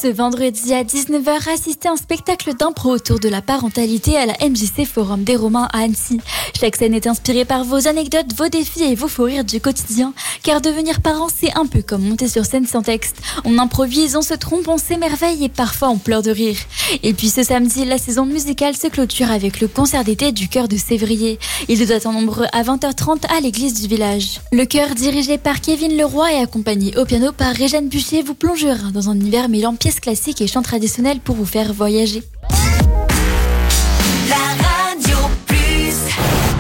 Ce vendredi à 19h, assistez à un spectacle d'impro autour de la parentalité à la MJC Forum des Romains à Annecy. Chaque scène est inspirée par vos anecdotes, vos défis et vos fous rires du quotidien. Car devenir parent, c'est un peu comme monter sur scène sans texte. On improvise, on se trompe, on s'émerveille et parfois on pleure de rire. Et puis ce samedi, la saison musicale se clôture avec le concert d'été du chœur de Sévrier. Il doit être nombreux à 20h30 à l'église du village. Le chœur, dirigé par Kevin Leroy et accompagné au piano par Réjeanne Buchier, vous plongera dans un univers mêlant pièces classiques et chants traditionnels pour vous faire voyager.